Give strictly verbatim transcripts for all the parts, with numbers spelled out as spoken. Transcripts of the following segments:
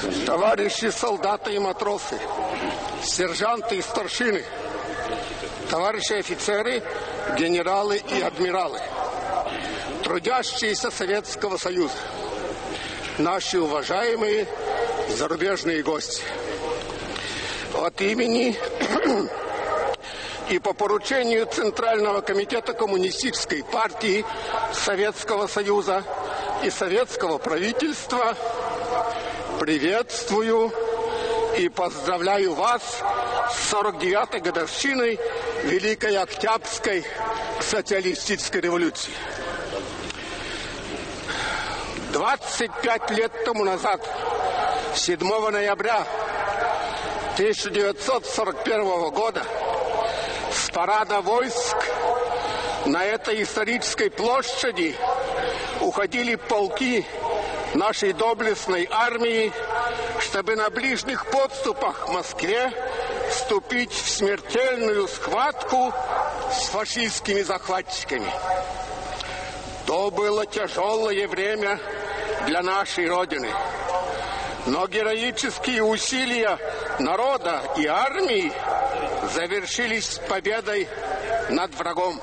Товарищи солдаты и матросы, сержанты и старшины, товарищи офицеры, генералы и адмиралы, трудящиеся Советского Союза, наши уважаемые зарубежные гости. От имени и по поручению Центрального комитета Коммунистической партии Советского Союза и Советского правительства приветствую и поздравляю вас с сорок девятой годовщиной Великой Октябрьской социалистической революции. двадцать пять лет тому назад, седьмого ноября тысяча девятьсот сорок первого года, с парада войск на этой исторической площади уходили полки нашей доблестной армии, чтобы на ближних подступах к Москве вступить в смертельную схватку с фашистскими захватчиками. То было тяжелое время для нашей Родины. Но героические усилия народа и армии завершились победой над врагом.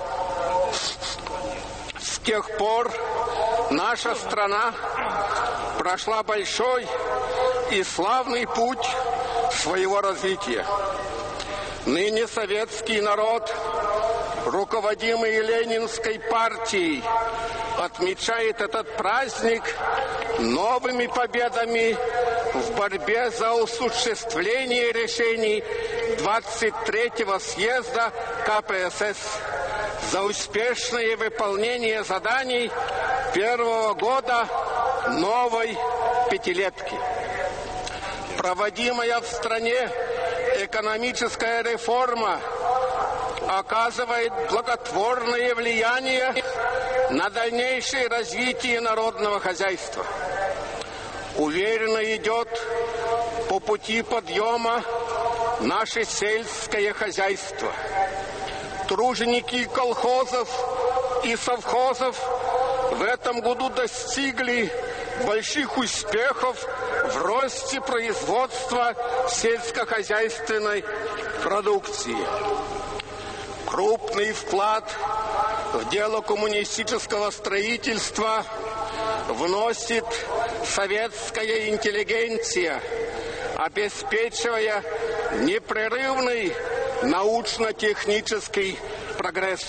С тех пор наша страна прошла большой и славный путь своего развития. Ныне советский народ, руководимый Ленинской партией, отмечает этот праздник новыми победами в борьбе за осуществление решений двадцать третьего съезда ка пэ эс эс, за успешное выполнение заданий первого года новой пятилетки. Проводимая в стране экономическая реформа оказывает благотворное влияние на дальнейшее развитие народного хозяйства. Уверенно идет по пути подъема наше сельское хозяйство. Труженики колхозов и совхозов в этом году достигли больших успехов в росте производства сельскохозяйственной продукции. Крупный вклад в дело коммунистического строительства вносит советская интеллигенция, обеспечивая непрерывный научно-технический прогресс.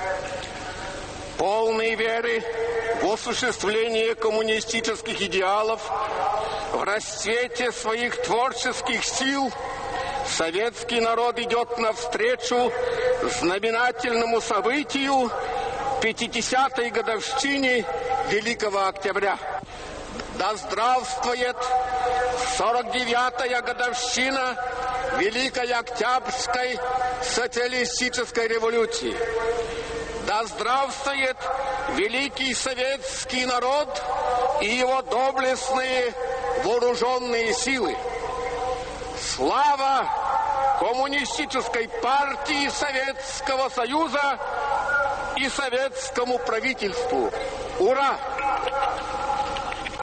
Полной веры в осуществление коммунистических идеалов, в расцвете своих творческих сил советский народ идет навстречу знаменательному событию пятидесятой годовщине Великого Октября. Да здравствует сорок девятая годовщина Великой Октябрьской социалистической революции. Да здравствует великий советский народ и его доблестные вооруженные силы. Слава Коммунистической партии Советского Союза и советскому правительству! Ура!